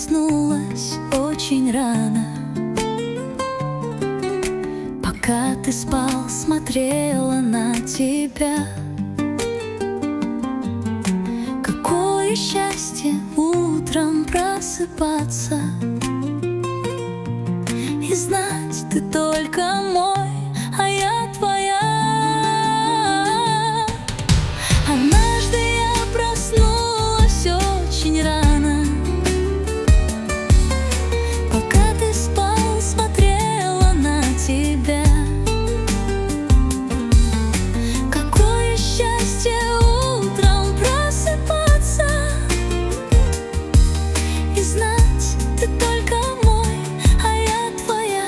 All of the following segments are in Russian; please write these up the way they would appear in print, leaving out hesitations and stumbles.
проснулась очень рано. Пока ты спал, смотрела на тебя. Какое счастье утром просыпаться и знать, ты только мой, а я твоя. Однажды я проснулась очень рано. Пока ты спал, смотрела на тебя. Какое счастье утром просыпаться и знать, ты только мой, а я твоя.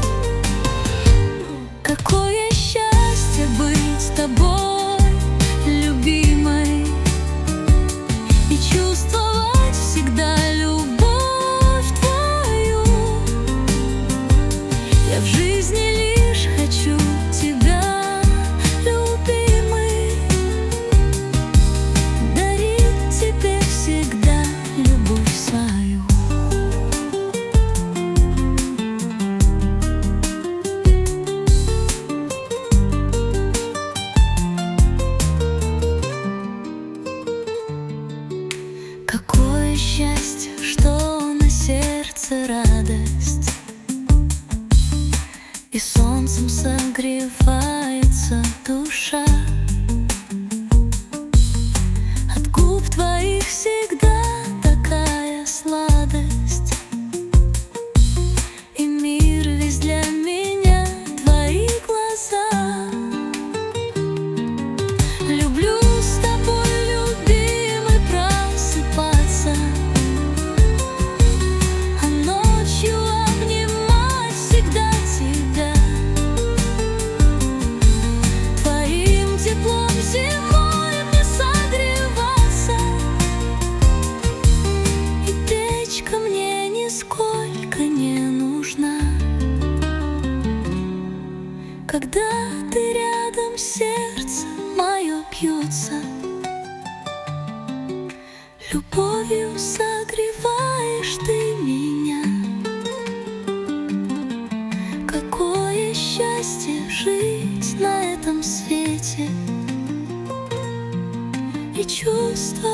Какое счастье быть с тобой, любимой, и чувствовать всегда любовь твою. Я в жизни лишь хочу тебя, любимый, дарить тебе всегда любовь свою. Какое счастье, что на сердце радость, и солнцем согревается душа. От губ твоих всегда такая сладость, и мир весь для меня твои глаза. Люблю с тобой, любимый, просыпаться, а ночью обнимать всегда тебя. Твоим теплом зимой мне согреваться, и печка мне нисколько не нужна. Когда ты рядом, сердце мое бьется, любовью согреваешь ты меня. Какое счастье жить на этом свете и чувство